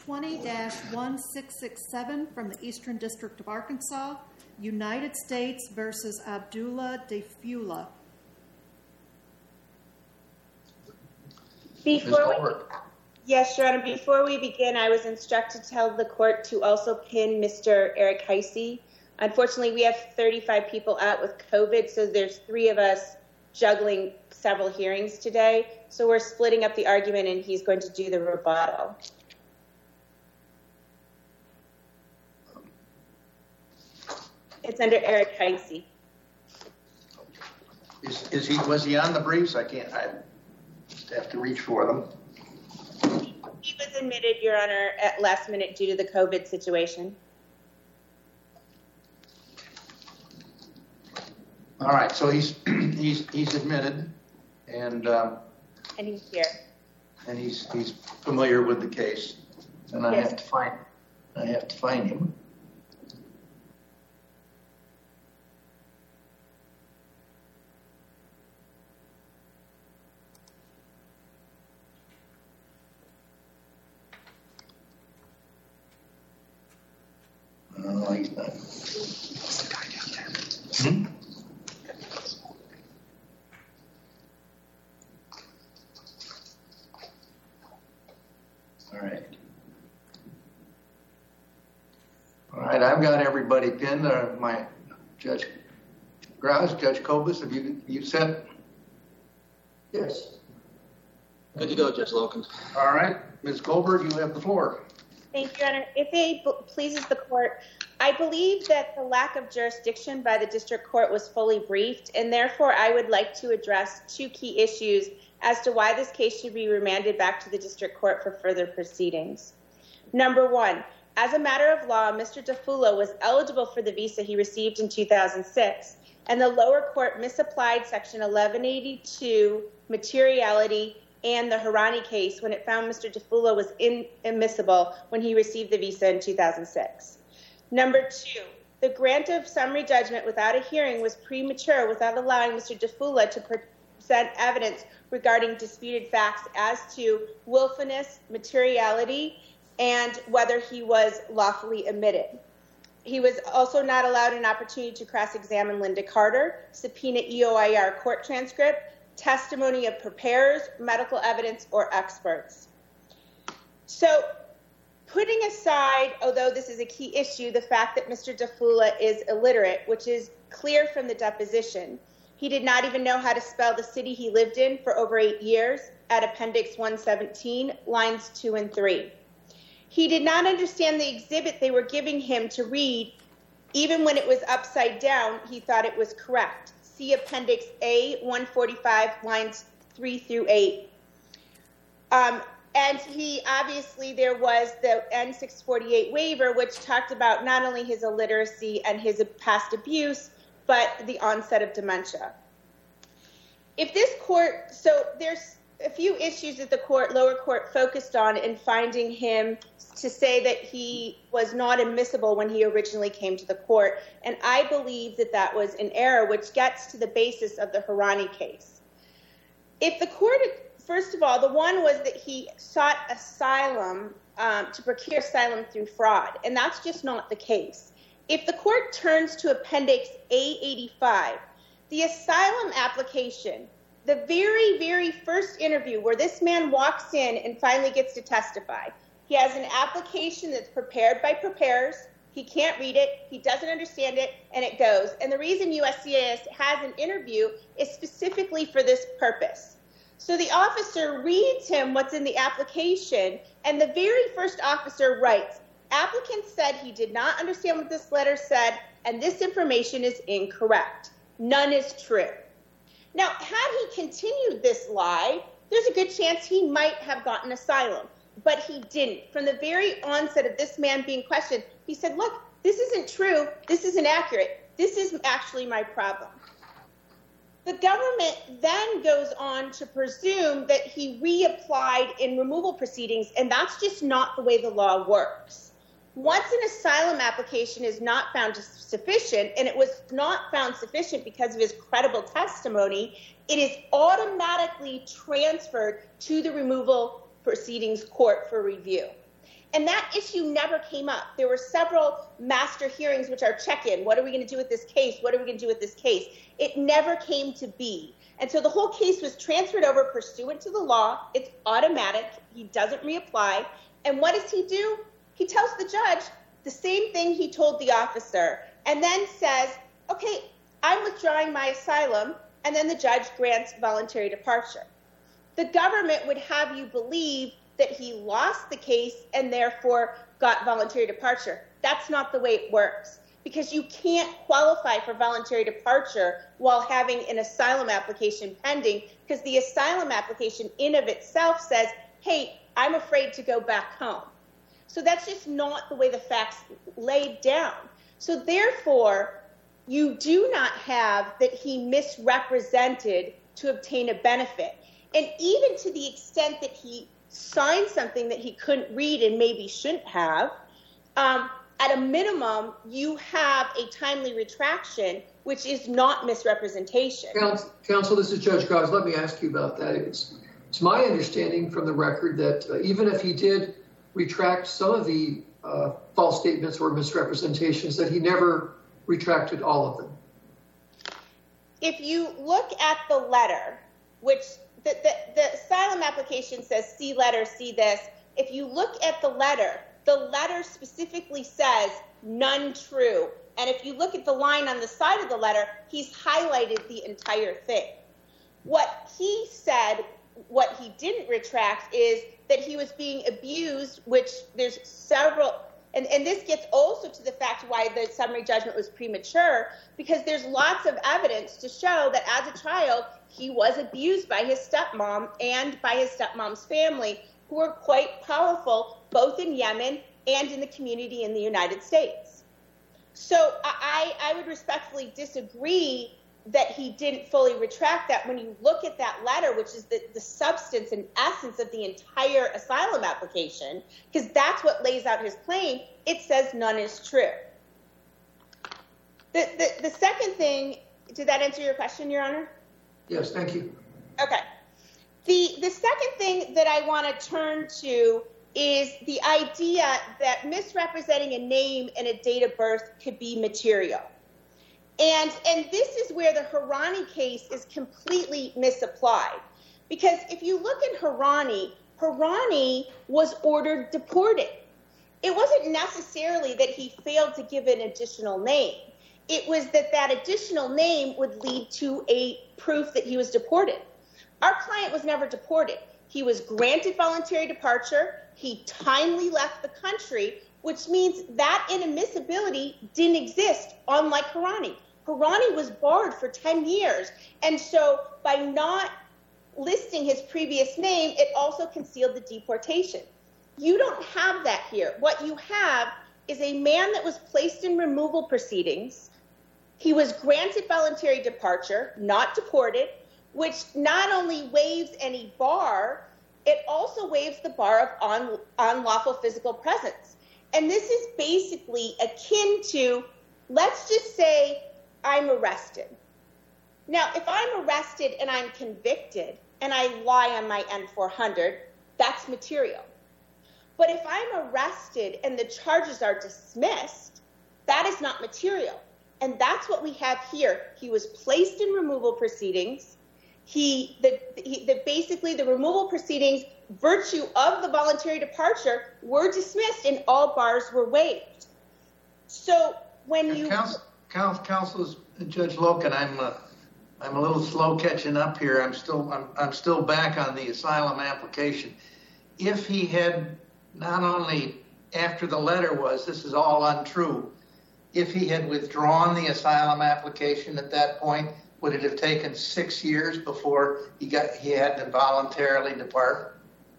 20-1667 from the Eastern District of Arkansas, United States versus Abdullah Defula. Yes, Your Honor, before we begin, I was instructed to tell the court to also pin Mr. Eric Heisey. Unfortunately, we have 35 people out with COVID, so there's 3 of us juggling several hearings today. So we're splitting up the argument, and he's going to do the rebuttal. It's under Eric Heisey. Was he on the briefs? I just have to reach for them. He was admitted, Your Honor, at last minute due to the COVID situation. All right, so he's admitted, and he's here, and he's familiar with the case, and I have to find him. No, he's not. What's the guy down there? All right, I've got everybody pinned. My Judge Graz, Judge Kobus, have you set? Yes. Good to go, Judge Loken. All right, Ms. Goldberg, you have the floor. Thank you, Your Honor. If it pleases the court, I believe that the lack of jurisdiction by the district court was fully briefed, and therefore I would like to address 2 key issues as to why this case should be remanded back to the district court for further proceedings. Number 1, as a matter of law, Mr. Defula was eligible for the visa he received in 2006, and the lower court misapplied Section 1182 materiality and the Harani case when it found Mr. Defula was inadmissible when he received the visa in 2006. Number 2, the grant of summary judgment without a hearing was premature without allowing Mr. Defula to present evidence regarding disputed facts as to willfulness, materiality, and whether he was lawfully admitted. He was also not allowed an opportunity to cross-examine Linda Carter, subpoena EOIR court transcript, testimony of preparers, medical evidence, or experts. So, putting aside, although this is a key issue, the fact that Mr. Defula is illiterate, which is clear from the deposition, he did not even know how to spell the city he lived in for over 8 years at Appendix 117, lines 2 and 3. He did not understand the exhibit they were giving him to read. Even when it was upside down, he thought it was correct. See Appendix A145, lines 3 through 8. And there was the N648 waiver, which talked about not only his illiteracy and his past abuse, but the onset of dementia. So there's a few issues that the lower court focused on in finding him to say that he was not admissible when he originally came to the court. And I believe that that was an error, which gets to the basis of the Harani case. If the court, first of all, the one was that he sought asylum to procure asylum through fraud, and that's just not the case. If the court turns to Appendix A85, the asylum application, the very, very first interview where this man walks in and finally gets to testify, he has an application that's prepared by preparers. He can't read it. He doesn't understand it, and it goes. And the reason USCIS has an interview is specifically for this purpose. So the officer reads him what's in the application, and the very first officer writes, applicant said he did not understand what this letter said, and this information is incorrect. None is true. Now, had he continued this lie, there's a good chance he might have gotten asylum. But he didn't. From the very onset of this man being questioned, he said, look, this isn't true. This isn't accurate. This is actually my problem. The government then goes on to presume that he reapplied in removal proceedings, and that's just not the way the law works. Once an asylum application is not found sufficient, and it was not found sufficient because of his credible testimony, it is automatically transferred to the removal proceedings court for review. And that issue never came up. There were several master hearings, which are check-in. What are we going to do with this case? What are we going to do with this case? It never came to be. And so the whole case was transferred over pursuant to the law. It's automatic. He doesn't reapply. And what does he do? He tells the judge the same thing he told the officer, and then says, okay, I'm withdrawing my asylum, and then the judge grants voluntary departure. The government would have you believe that he lost the case and therefore got voluntary departure. That's not the way it works, because you can't qualify for voluntary departure while having an asylum application pending, because the asylum application in of itself says, hey, I'm afraid to go back home. So that's just not the way the facts laid down. So therefore, you do not have that he misrepresented to obtain a benefit. And even to the extent that he signed something that he couldn't read and maybe shouldn't have, at a minimum, you have a timely retraction, which is not misrepresentation. Counsel, this is Judge Graz. Let me ask you about that. It's my understanding from the record that even if he did retract some of the false statements or misrepresentations, that he never retracted all of them. If you look at the letter, which the asylum application says, see letter, see this. If you look at the letter specifically says none true. And if you look at the line on the side of the letter, he's highlighted the entire thing. What he said, what he didn't retract, is that he was being abused, which there's several, and this gets also to the fact why the summary judgment was premature, because there's lots of evidence to show that as a child, he was abused by his stepmom and by his stepmom's family, who were quite powerful, both in Yemen and in the community in the United States. So I would respectfully disagree that he didn't fully retract that. When you look at that letter, which is the substance and essence of the entire asylum application, because that's what lays out his claim, it says none is true. The second thing, did that answer your question, Your Honor? Yes, thank you. Okay. The second thing that I want to turn to is the idea that misrepresenting a name and a date of birth could be material. And this is where the Harani case is completely misapplied. Because if you look at Harani was ordered deported. It wasn't necessarily that he failed to give an additional name. It was that additional name would lead to a proof that he was deported. Our client was never deported. He was granted voluntary departure. He timely left the country, which means that inadmissibility didn't exist, unlike Harani. Harani was barred for 10 years. And so by not listing his previous name, it also concealed the deportation. You don't have that here. What you have is a man that was placed in removal proceedings. He was granted voluntary departure, not deported, which not only waives any bar, it also waives the bar of unlawful physical presence. And this is basically akin to, let's just say I'm arrested. Now, if I'm arrested and I'm convicted and I lie on my N-400, that's material. But if I'm arrested and the charges are dismissed, that is not material. And that's what we have here. He was placed in removal proceedings. Basically the removal proceedings, virtue of the voluntary departure, were dismissed and all bars were waived. So when you... Counsel, Judge Loken, I'm a little slow catching up here. I'm still back on the asylum application. If he had not only after the letter was, this is all untrue, if he had withdrawn the asylum application at that point, would it have taken 6 years before he had to voluntarily depart?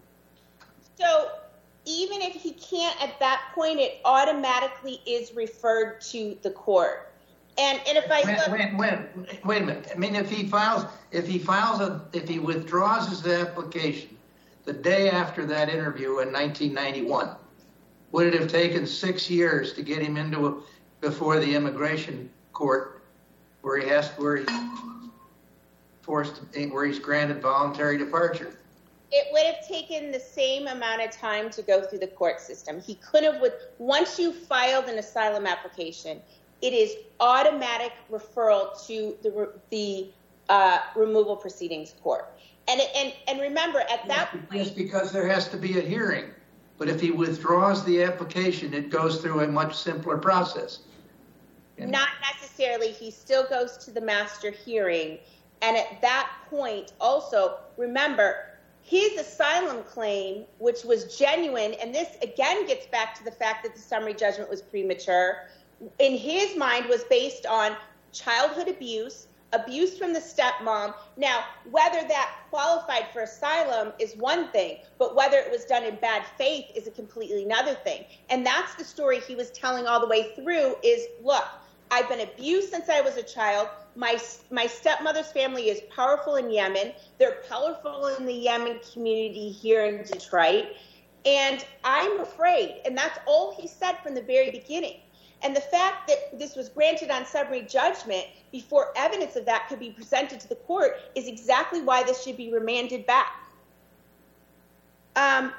So even if he can't at that point, it automatically is referred to the court. And if I wait a minute. I mean, if he withdraws his application the day after that interview in 1991, would it have taken 6 years to get him before the immigration court where he's granted voluntary departure? It would have taken the same amount of time to go through the court system. He could have, once you filed an asylum application, it is automatic referral to the removal proceedings court. And remember, at that point... Yes, because there has to be a hearing. But if he withdraws the application, it goes through a much simpler process. Not necessarily. He still goes to the master hearing. And at that point, also, remember, his asylum claim, which was genuine, and this again gets back to the fact that the summary judgment was premature, in his mind was based on childhood abuse, abuse from the stepmom. Now, whether that qualified for asylum is one thing, but whether it was done in bad faith is a completely another thing. And that's the story he was telling all the way through is, look, I've been abused since I was a child. My stepmother's family is powerful in Yemen. They're powerful in the Yemen community here in Detroit. And I'm afraid. And that's all he said from the very beginning. And the fact that this was granted on summary judgment before evidence of that could be presented to the court is exactly why this should be remanded back. And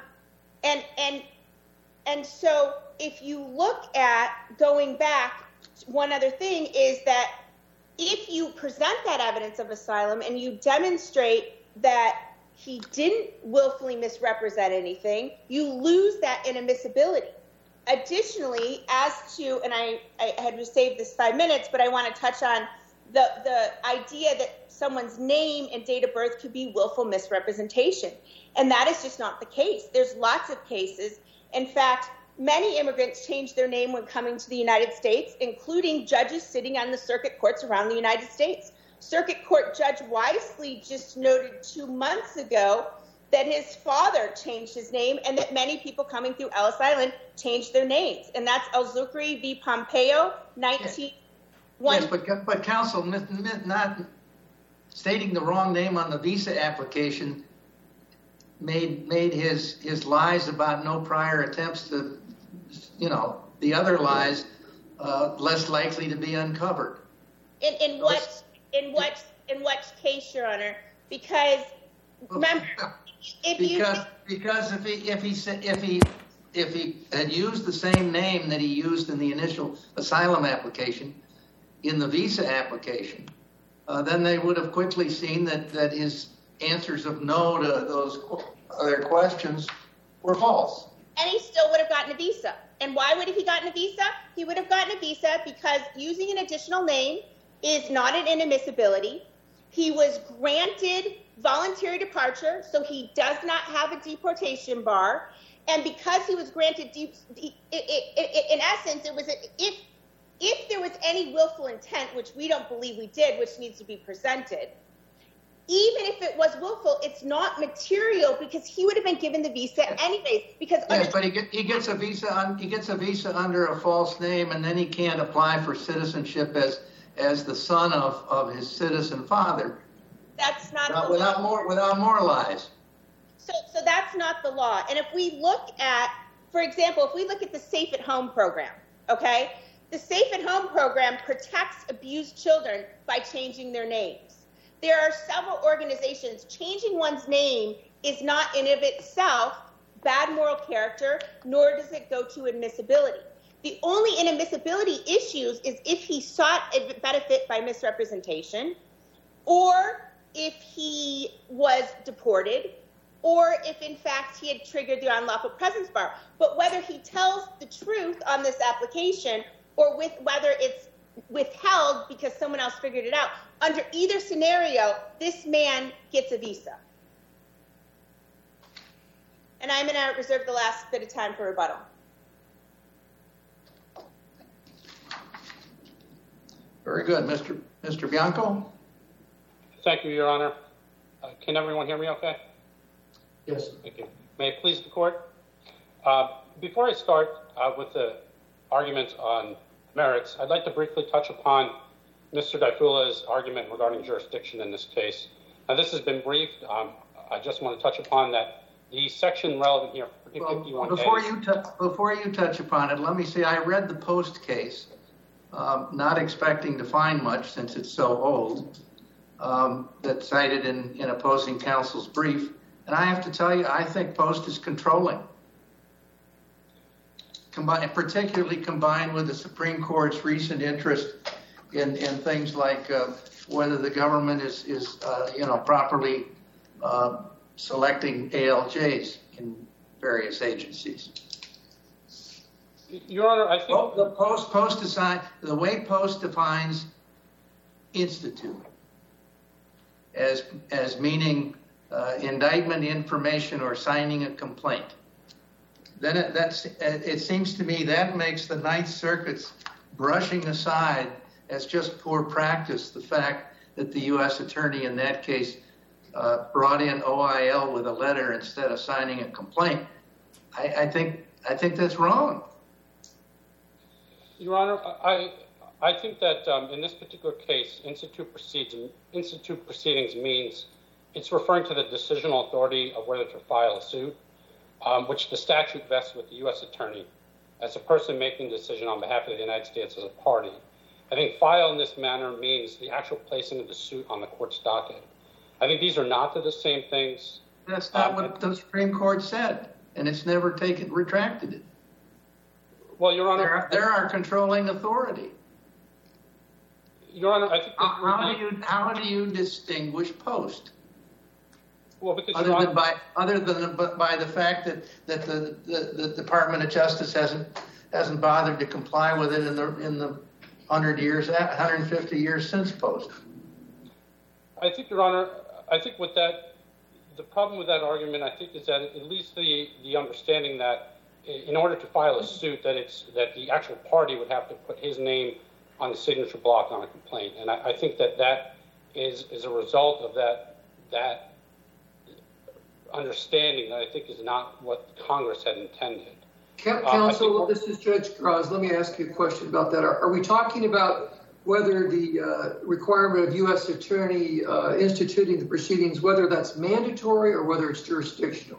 so if you look at going back, one other thing is that if you present that evidence of asylum and you demonstrate that he didn't willfully misrepresent anything, you lose that inadmissibility. Additionally, as to, and I had to save this 5 minutes, but I want to touch on the idea that someone's name and date of birth could be willful misrepresentation. And that is just not the case. There's lots of cases. In fact, many immigrants change their name when coming to the United States, including judges sitting on the circuit courts around the United States. Circuit Court Judge Wisely just noted 2 months ago that his father changed his name and that many people coming through Ellis Island changed their names. And that's El-Zukri v. Pompeo, 19... Yes, but counsel, not stating the wrong name on the visa application made his lies about no prior attempts to, the other lies less likely to be uncovered. In what case, Your Honor? Because remember, if he had used the same name that he used in the initial asylum application, in the visa application, then they would have quickly seen that his answers of no to those other questions were false. And he still would have gotten a visa. And why would he have gotten a visa? He would have gotten a visa because using an additional name is not an inadmissibility. He was granted voluntary departure, so he does not have a deportation bar. And because he was granted, in essence, it was if there was any willful intent, which we don't believe we did, which needs to be presented, even if it was willful, it's not material because he would have been given the visa anyways. Because yes, but he gets a visa. He gets a visa under a false name, and then he can't apply for citizenship as the son of his citizen father. That's not without more lies. So that's not the law. And if we look at, for example, if we look at the Safe at Home program, okay, the Safe at Home program protects abused children by changing their names. There are several organizations. Changing one's name is not in of itself bad moral character, nor does it go to admissibility. The only inadmissibility issues is if he sought a benefit by misrepresentation, or if he was deported, or if in fact he had triggered the unlawful presence bar. But whether he tells the truth on this application or whether it's withheld because someone else figured it out, under either scenario, this man gets a visa. And I'm going to reserve the last bit of time for rebuttal. Very good. Mr. Bianco? Thank you, Your Honor. Can everyone hear me okay? Yes. Thank you. May it please the court? Before I start with the arguments on merits, I'd like to briefly touch upon Mr. Daifula's argument regarding jurisdiction in this case. Now, this has been briefed. I just want to touch upon that the section relevant here for 51 before you touch upon it, let me say I read the Post case, not expecting to find much since it's so old, that's cited in opposing counsel's brief. And I have to tell you, I think Post is controlling. Particularly combined with the Supreme Court's recent interest in things like whether the government is properly selecting ALJs in various agencies. Your Honor, I think the way Post defines institute as meaning indictment, information, or signing a complaint. Then it seems to me that makes the Ninth Circuit's brushing aside as just poor practice the fact that the U.S. attorney in that case brought in OIL with a letter instead of signing a complaint. I think that's wrong. Your Honor, I think that in this particular case, institute proceedings means it's referring to the decisional authority of whether to file a suit, which the statute vests with the U.S. attorney as a person making the decision on behalf of the United States as a party. I think file in this manner means the actual placing of the suit on the court's docket. I think these are not the same things. That's not what the Supreme Court said, and it's never retracted it. Well, Your Honor, they're our controlling authority. Your Honor, I think how do you distinguish Post? Well, because other than by the fact that the Department of Justice hasn't bothered to comply with it in the 150 years since Post. I think, Your Honor, I think with that, the problem with that argument, I think, is that at least the understanding that in order to file a suit, that the actual party would have to put his name on the signature block on a complaint, and I think that is a result of that understanding that I think is not what Congress had intended. Counsel, this is Judge Graz. Let me ask you a question about that. Are we talking about whether the requirement of U.S. attorney instituting the proceedings, whether that's mandatory or whether it's jurisdictional?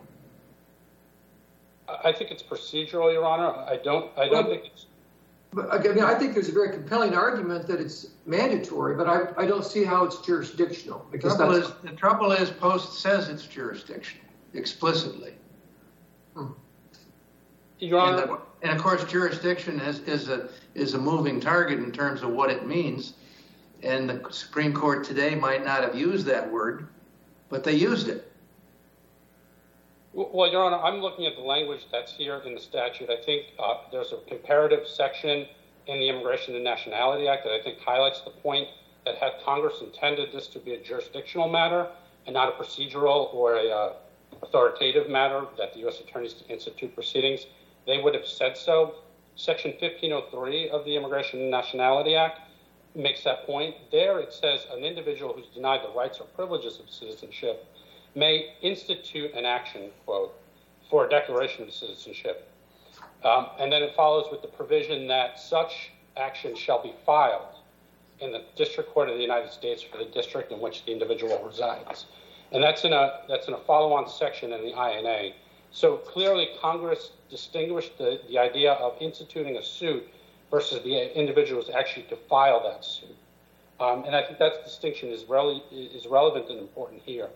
I think it's procedural, Your Honor. I don't think it's. I think there's a very compelling argument that it's mandatory, but I don't see how it's jurisdictional. Because the trouble is Post says it's jurisdictional explicitly. Your Honor, and of course, jurisdiction is a moving target in terms of what it means. And the Supreme Court today might not have used that word, but they used it. Well, Your Honor, I'm looking at the language that's here in the statute. I think there's a comparative section in the Immigration and Nationality Act that I think highlights the point that had Congress intended this to be a jurisdictional matter and not a procedural or a authoritative matter that the U.S. attorneys to institute proceedings, they would have said so. Section 1503 of the Immigration and Nationality Act makes that point. There it says an individual who's denied the rights or privileges of citizenship may institute an action, quote, for a declaration of citizenship. And then it follows with the provision that such action shall be filed in the District Court of the United States for the district in which the individual resides. And that's in a follow-on section in the INA. So clearly Congress distinguished the idea of instituting a suit versus the individuals actually to file that suit. And I think that distinction is relevant and important here.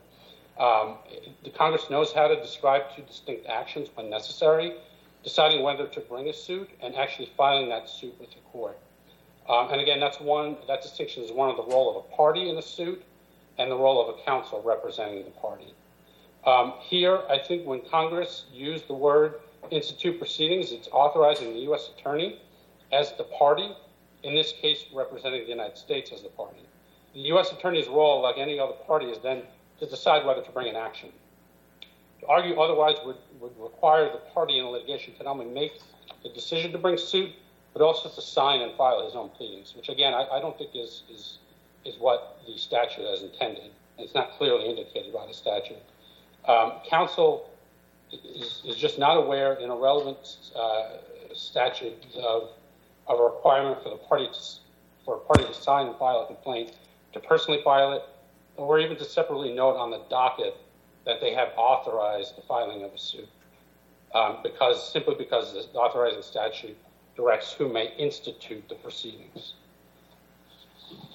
The Congress knows how to describe two distinct actions when necessary, deciding whether to bring a suit and actually filing that suit with the court. And again, that distinction is one of the role of a party in a suit and the role of a counsel representing the party. Here, I think when Congress used the word institute proceedings, it's authorizing the U.S. attorney as the party, in this case representing the United States as the party. The U.S. attorney's role, like any other party, is then to decide whether to bring an action. To argue otherwise would require the party in a litigation to not only make the decision to bring suit, but also to sign and file his own pleadings, which again, I don't think is what the statute has intended. It's not clearly indicated by the statute. Counsel is just not aware in a relevant statute of a requirement for a party to sign and file a complaint, to personally file it, or even to separately note on the docket that they have authorized the filing of a suit, simply because the authorizing statute directs who may institute the proceedings.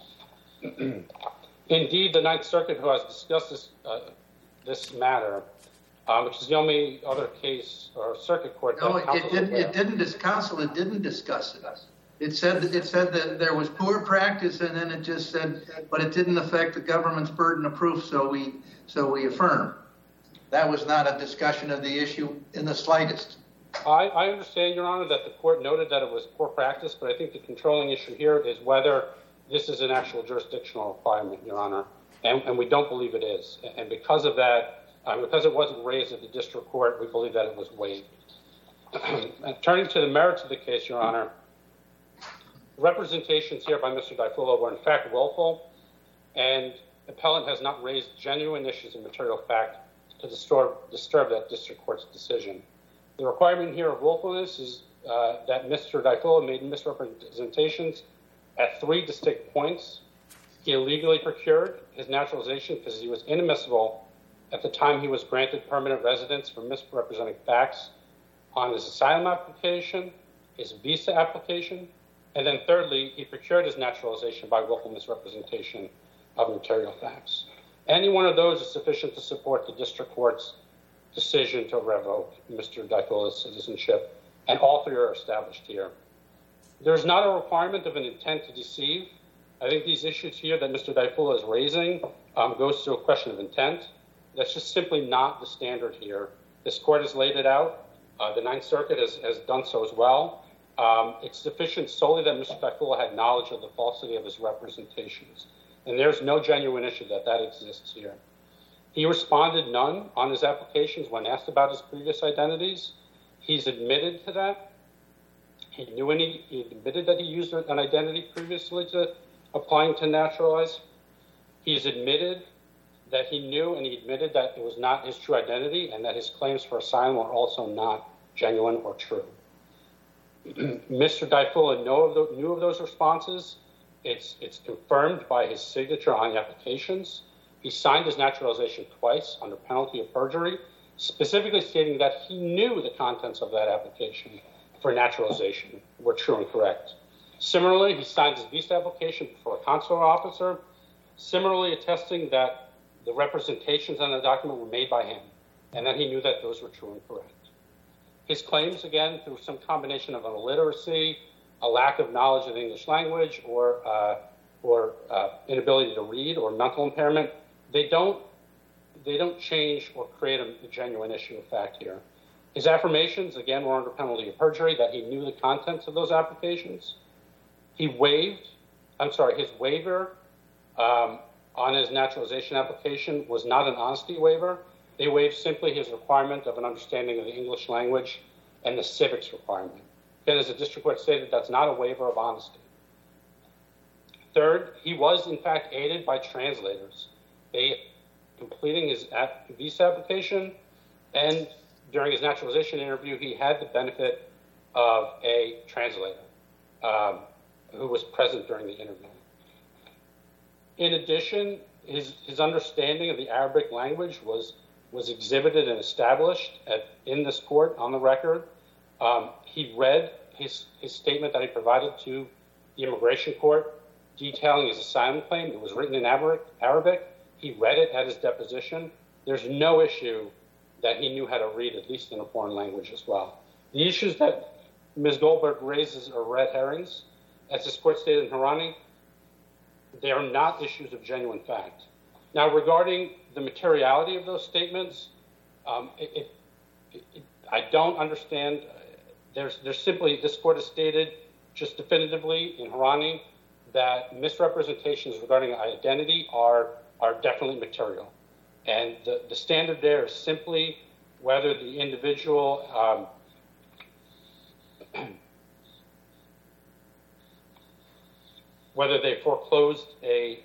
Indeed, the Ninth Circuit, who has discussed this matter, which is the only other case or circuit court. No, it didn't discuss it. It said that there was poor practice, and then it just said, but it didn't affect the government's burden of proof, so we affirm. That was not a discussion of the issue in the slightest. I understand, Your Honor, that the court noted that it was poor practice, but I think the controlling issue here is whether this is an actual jurisdictional requirement, Your Honor, and we don't believe it is. And because of that, because it wasn't raised at the district court, we believe that it was waived. Turning to the merits of the case, Your Honor, representations here by Mr. Difula were in fact willful, and the appellant has not raised genuine issues of material fact to disturb that district court's decision. The requirement here of willfulness is that Mr. Difula made misrepresentations at 3 distinct points. He illegally procured his naturalization because he was inadmissible at the time he was granted permanent residence for misrepresenting facts on his asylum application, his visa application, and then thirdly, he procured his naturalization by willful misrepresentation of material facts. Any one of those is sufficient to support the district court's decision to revoke Mr. Difula's citizenship, and all 3 are established here. There's not a requirement of an intent to deceive. I think these issues here that Mr. Difula is raising goes to a question of intent. That's just simply not the standard here. This court has laid it out. The Ninth Circuit has done so as well. It's sufficient solely that Mr. Difula had knowledge of the falsity of his representations. And there's no genuine issue that exists here. He responded none on his applications when asked about his previous identities. He's admitted to that. He admitted that he used an identity previously to applying to naturalize. He's admitted that he knew, and he admitted that it was not his true identity and that his claims for asylum were also not genuine or true. Mr. Difula knew of those responses. It's confirmed by his signature on the applications. He signed his naturalization twice under penalty of perjury, specifically stating that he knew the contents of that application for naturalization were true and correct. Similarly, he signed his visa application before a consular officer, similarly attesting that the representations on the document were made by him and that he knew that those were true and correct. His claims, again, through some combination of an illiteracy, a lack of knowledge of the English language, or inability to read, or mental impairment, they don't change or create a genuine issue of fact here. His affirmations, again, were under penalty of perjury, that he knew the contents of those applications. His waiver on his naturalization application was not an honesty waiver. They waived simply his requirement of an understanding of the English language and the civics requirement. Again, as the district court stated, that's not a waiver of honesty. Third, he was, in fact, aided by translators. They completing his visa application, and during his naturalization interview, he had the benefit of a translator who was present during the interview. In addition, his understanding of the Arabic language was exhibited and established in this court on the record. He read his statement that he provided to the immigration court detailing his asylum claim. It was written in Arabic. He read it at his deposition. There's no issue that he knew how to read, at least in a foreign language as well. The issues that Ms. Goldberg raises are red herrings. As this court stated in Harani, they are not issues of genuine fact. Now, regarding the materiality of those statements, I don't understand. There's simply, this court has stated just definitively in Harani that misrepresentations regarding identity are definitely material. And the standard there is simply whether the individual whether they foreclosed the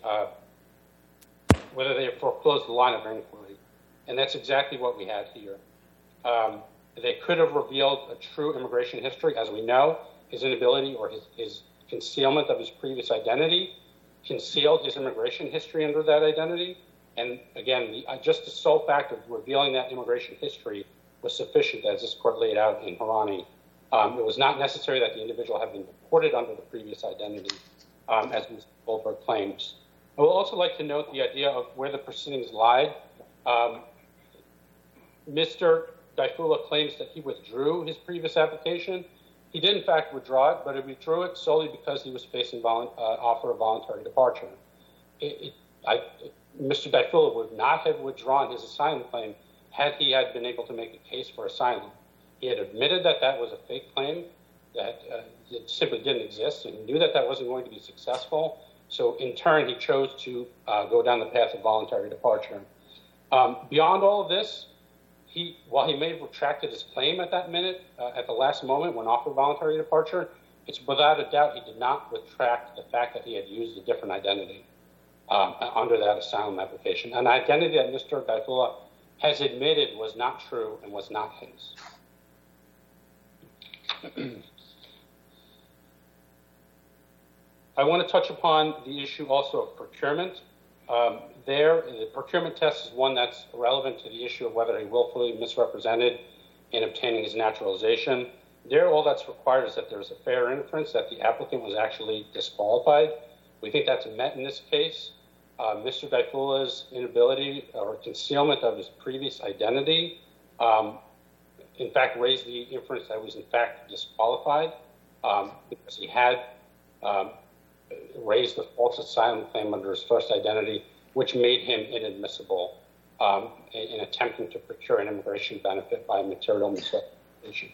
line of inquiry. And that's exactly what we had here. They could have revealed a true immigration history. As we know, his inability or his concealment of his previous identity concealed his immigration history under that identity. And again, just the sole fact of revealing that immigration history was sufficient, as this court laid out in Harani. It was not necessary that the individual had been deported under the previous identity, as Ms. Goldberg claims. I would also like to note the idea of where the proceedings lied. Mr. Daifula claims that he withdrew his previous application. He did, in fact, withdraw it, but he withdrew it solely because he was facing offer of voluntary departure. Mr. Daifula would not have withdrawn his asylum claim had he had been able to make a case for asylum. He had admitted that that was a fake claim, that it simply didn't exist, and he knew that that wasn't going to be successful. So in turn, he chose to go down the path of voluntary departure. Beyond all of this, while he may have retracted his claim at that minute, at the last moment when offered voluntary departure, it's without a doubt he did not retract the fact that he had used a different identity under that asylum application, an identity that Mr. Daifula has admitted was not true and was not his. I want to touch upon the issue also of procurement. The procurement test is one that's relevant to the issue of whether he willfully misrepresented in obtaining his naturalization. There, all that's required is that there's a fair inference that the applicant was actually disqualified. We think that's met in this case. Mr. Daifula's inability or concealment of his previous identity, in fact, raised the inference that he was in fact disqualified because he had raised the false asylum claim under his first identity, which made him inadmissible in attempting to procure an immigration benefit by material misrepresentation.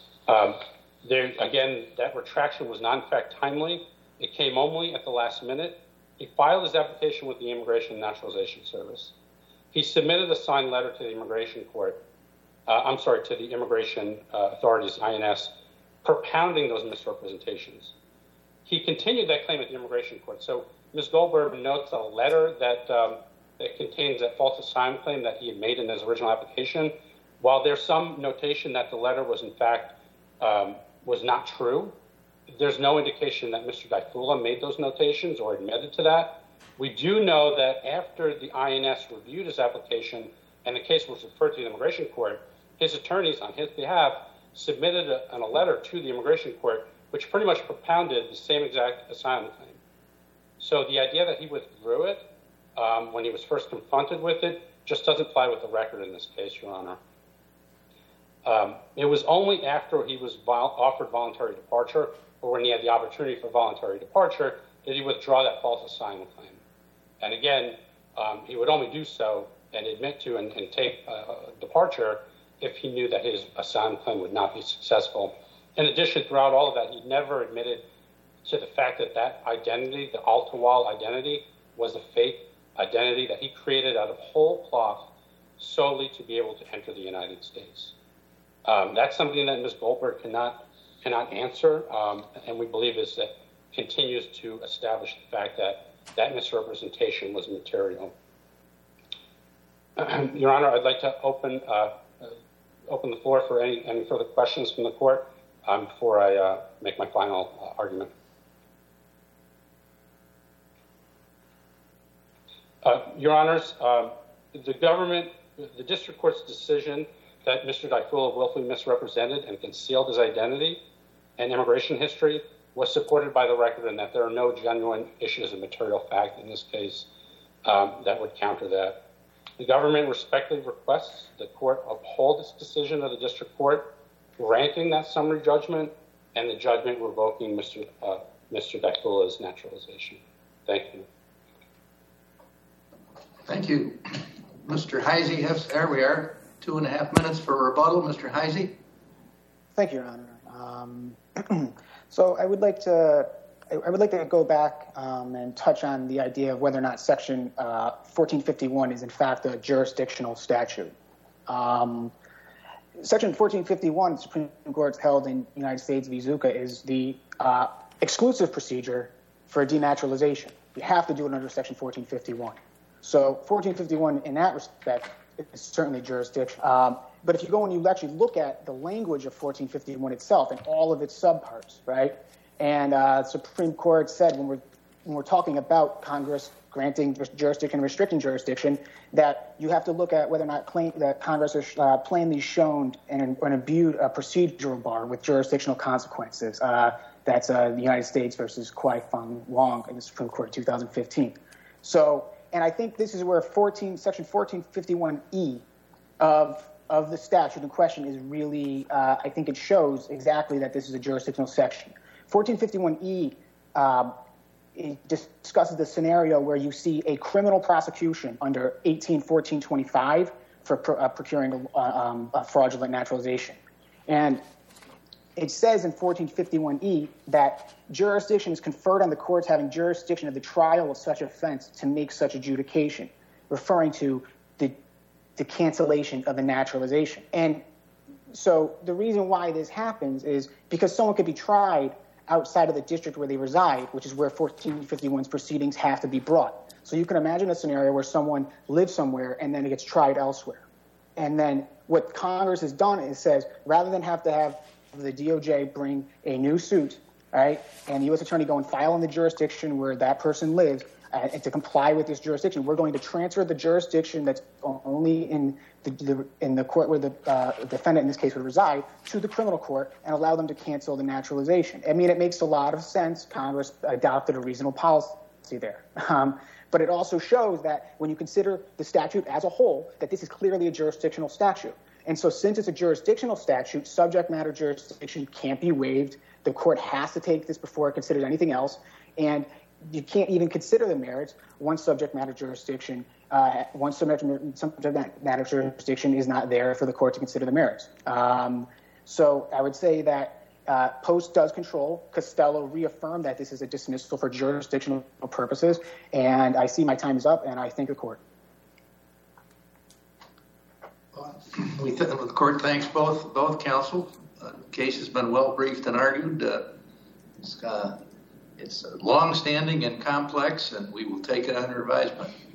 Again, that retraction was not in fact timely. It came only at the last minute. He filed his application with the Immigration and Naturalization Service. He submitted a signed letter to the immigration court, to the immigration authorities, INS, propounding those misrepresentations. He continued that claim at the immigration court. So Ms. Goldberg notes a letter that contains that false asylum claim that he had made in his original application. While there's some notation that the letter was in fact was not true, there's no indication that Mr. Daifula made those notations or admitted to that. We do know that after the INS reviewed his application and the case was referred to the immigration court, his attorneys on his behalf submitted a letter to the immigration court which pretty much propounded the same exact asylum claim. So the idea that he withdrew it when he was first confronted with it just doesn't fly with the record in this case, Your Honor. It was only after he was offered voluntary departure or when he had the opportunity for voluntary departure did he withdraw that false asylum claim. And again, he would only do so and admit to and take departure if he knew that his asylum claim would not be successful. In addition, throughout all of that, he never admitted to the fact that that identity, the Al-Tawal identity, was a fake identity that he created out of whole cloth solely to be able to enter the United States. That's something that Ms. Goldberg cannot answer, and we believe that continues to establish the fact that that misrepresentation was material. Your Honor, I'd like to open the floor for any further questions from the court before I make my final argument. Your Honors, the district court's decision that Mr. Daifula willfully misrepresented and concealed his identity and immigration history was supported by the record, and that there are no genuine issues of material fact in this case that would counter that. The government respectfully requests the court uphold its decision of the district court, granting that summary judgment and the judgment revoking Mr. Daifula's naturalization. Thank you. Thank you. Mr. Heisey, there we are. 2.5 minutes for rebuttal. Mr. Heisey. Thank you, Your Honor. So I would like to go back and touch on the idea of whether or not Section 1451 is in fact a jurisdictional statute. Section 1451, the Supreme Court's held in United States v. Zucca, is the exclusive procedure for denaturalization. You have to do it under Section 1451. So 1451, in that respect, is certainly jurisdiction. But if you go and you actually look at the language of 1451 itself and all of its subparts, right? And the Supreme Court said when we're talking about Congress granting jurisdiction and restricting jurisdiction, that you have to look at whether or not that Congress has plainly shown and imbued a procedural bar with jurisdictional consequences. That's the United States versus Kwai Fong Wong in the Supreme Court 2015. So, and I think this is where Section 1451E of of the statute in question is really, I think it shows exactly that this is a jurisdictional section. 1451E it discusses the scenario where you see a criminal prosecution under 181425 for procuring a fraudulent naturalization. And it says in 1451E that jurisdiction is conferred on the courts having jurisdiction of the trial of such offense to make such adjudication, referring to the cancellation of the naturalization. And so the reason why this happens is because someone could be tried outside of the district where they reside, which is where 1451's proceedings have to be brought. So you can imagine a scenario where someone lives somewhere and then it gets tried elsewhere. And then what Congress has done is says, rather than have to have the DOJ bring a new suit, right, and the U.S. attorney go and file in the jurisdiction where that person lives, and to comply with this jurisdiction, we're going to transfer the jurisdiction that's only in the court where the defendant in this case would reside to the criminal court and allow them to cancel the naturalization. I mean, it makes a lot of sense. Congress adopted a reasonable policy there. But it also shows that when you consider the statute as a whole, that this is clearly a jurisdictional statute. And so since it's a jurisdictional statute, subject matter jurisdiction can't be waived. The court has to take this before it considers anything else. And you can't even consider the merits once subject matter jurisdiction is not there for the court to consider the merits. So I would say that Post does control. Costello reaffirmed that this is a dismissal for jurisdictional purposes. And I see my time is up, and I thank the court. The court thanks both counsel. The case has been well briefed and argued. It's long-standing and complex, and we will take it under advisement.